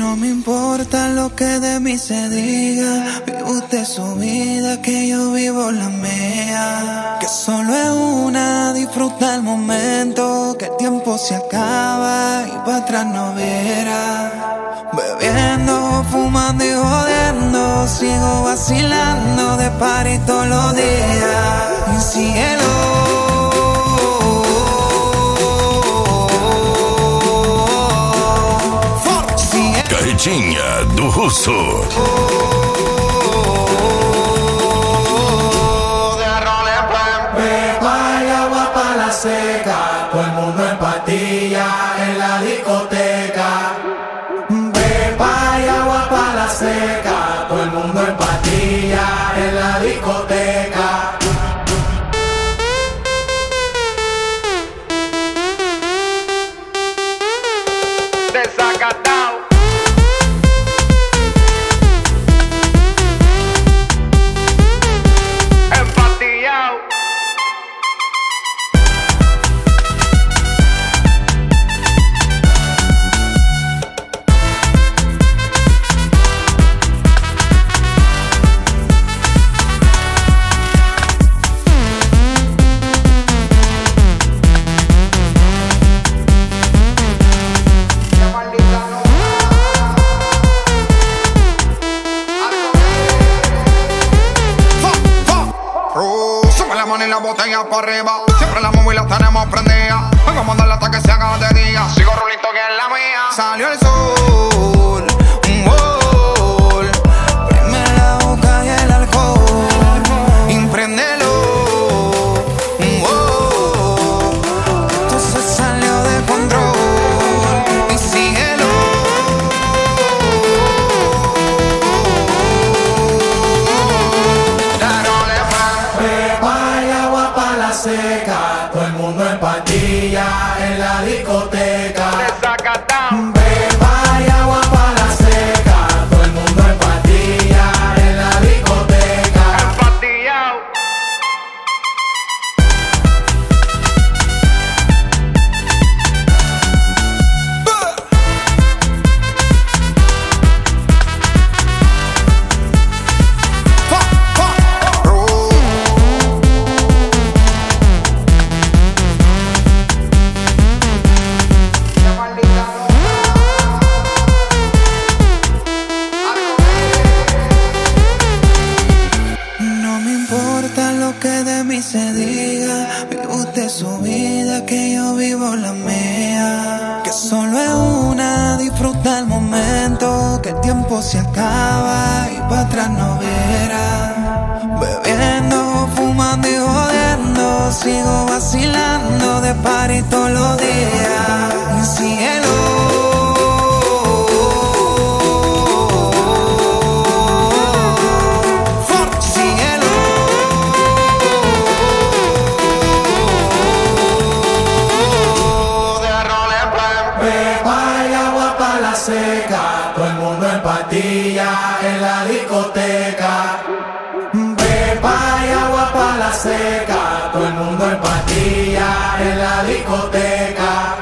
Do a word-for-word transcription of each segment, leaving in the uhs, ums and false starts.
No me importa lo que de mí se diga, vive usted su vida, que yo vivo la mía. Que solo es una, disfruta el momento, que el tiempo se acaba y para atrás no verá. Bebiendo, fumando y jodiendo, sigo vacilando de party todos los días. Mi cielo. Carretinha do Russo. Beba y agua pa' la seca, todo el mundo en pastilla en la discoteca. Beba y agua pa' la seca, todo el mundo en pastilla en la discoteca. Desacatado. Y la botella para arriba, siempre la móvil la tenemos prendida. Vengo a mandarla hasta que se haga de día. Sigo rulito que es la mía. Salió el sol, un gol. Prime la boca y el alcohol. Impréndelo, un gol. Esto se salió de control. Y síguelo. Seca, todo el mundo en pastilla en la discoteca. Desacatado. Beba y agua pa' la seca, todo el mundo en pastilla en la discoteca. Empastillado. Se diga, vive usted su vida, que yo vivo la mía. Que solo es una, disfruta el momento, que el tiempo se acaba y para atrás no verá. Bebiendo, fumando y jodiendo, sigo vacilando de party todos los días. Mi cielo. Seca, todo el mundo en pastilla en la discoteca. Beba y agua pa' la seca, todo el mundo en pastilla en la discoteca.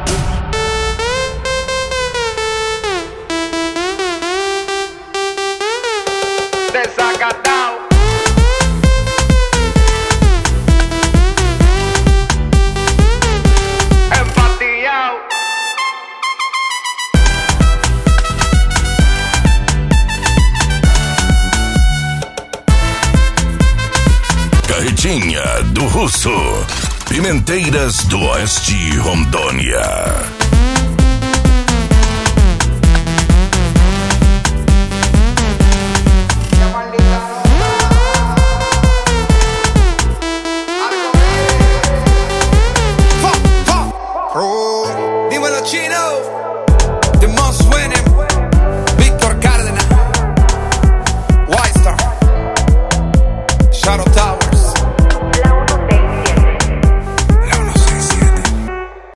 Desacatado. Empastillado. Carretinha do Russo. Pimenteiras do Oeste, Rondônia.